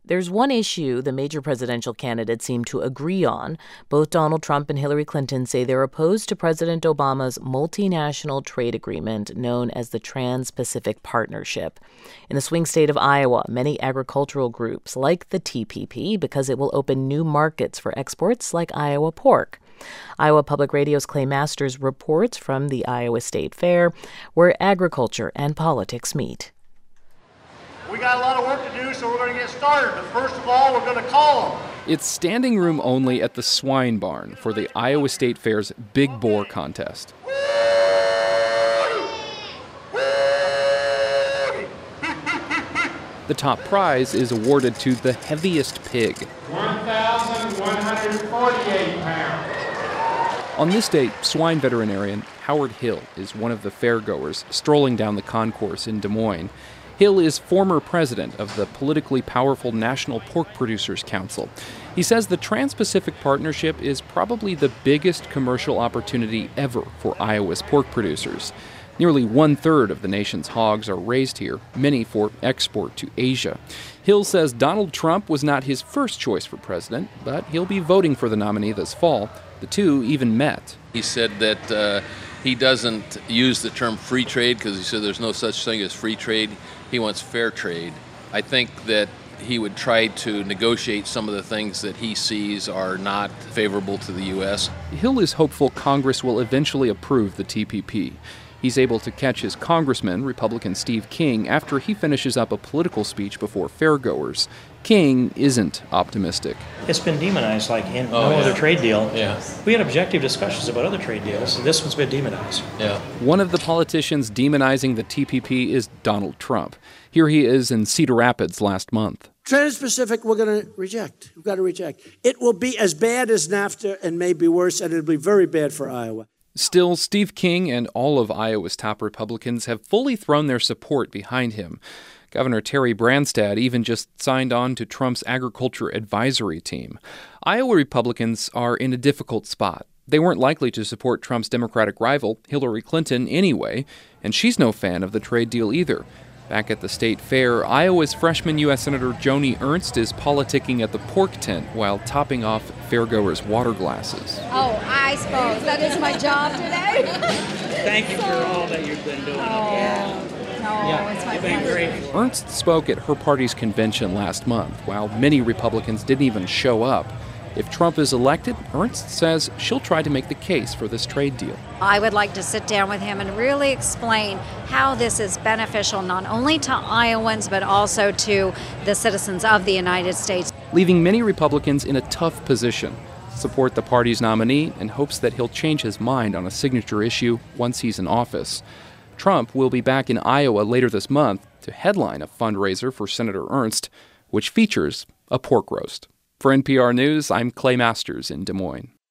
There's one issue the major presidential candidates seem to agree on. Both Donald Trump and Hillary Clinton say they're opposed to President Obama's multinational trade agreement known as the Trans-Pacific Partnership. In the swing state of Iowa, many agricultural groups like the TPP because it will open new markets for exports like Iowa pork. Iowa Public Radio's Clay Masters reports from the Iowa State Fair, where agriculture and politics meet. We got a lot of work to do, so we're going to get started. But first of all, we're going to call them. It's standing room only at the Swine Barn for the Iowa State Fair's Big Boar contest. The top prize is awarded to the heaviest pig. 1,148 pounds. On this day, swine veterinarian Howard Hill is one of the fairgoers strolling down the concourse in Des Moines. Hill is former president of the politically powerful National Pork Producers Council. He says the Trans-Pacific Partnership is probably the biggest commercial opportunity ever for Iowa's pork producers. Nearly one-third of the nation's hogs are raised here, many for export to Asia. Hill says Donald Trump was not his first choice for president, but he'll be voting for the nominee this fall. The two even met. He said that he doesn't use the term free trade because he said there's no such thing as free trade. He wants fair trade. I think that he would try to negotiate some of the things that he sees are not favorable to the U.S. Hill is hopeful Congress will eventually approve the TPP. He's able to catch his congressman, Republican Steve King, after he finishes up a political speech before fairgoers. King isn't optimistic. It's been demonized like in other trade deal. Yeah. We had objective discussions about other trade deals, and this one's been demonized. Yeah. One of the politicians demonizing the TPP is Donald Trump. Here he is in Cedar Rapids last month. Trans-Pacific, we're going to reject. We've got to reject. It will be as bad as NAFTA and maybe worse, and it'll be very bad for Iowa. Still, Steve King and all of Iowa's top Republicans have fully thrown their support behind him. Governor Terry Branstad even just signed on to Trump's agriculture advisory team. Iowa Republicans are in a difficult spot. They weren't likely to support Trump's Democratic rival, Hillary Clinton, anyway, and she's no fan of the trade deal either. Back at the state fair, Iowa's freshman U.S. Senator Joni Ernst is politicking at the pork tent while topping off fairgoers' water glasses. Oh, I suppose that is my job today. Thank you for all that you've been doing. It's my pleasure. Ernst spoke at her party's convention last month, while many Republicans didn't even show up. If Trump is elected, Ernst says she'll try to make the case for this trade deal. I would like to sit down with him and really explain how this is beneficial not only to Iowans but also to the citizens of the United States. Leaving many Republicans in a tough position. Support the party's nominee in hopes that he'll change his mind on a signature issue once he's in office. Trump will be back in Iowa later this month to headline a fundraiser for Senator Ernst, which features a pork roast. For NPR News, I'm Clay Masters in Des Moines.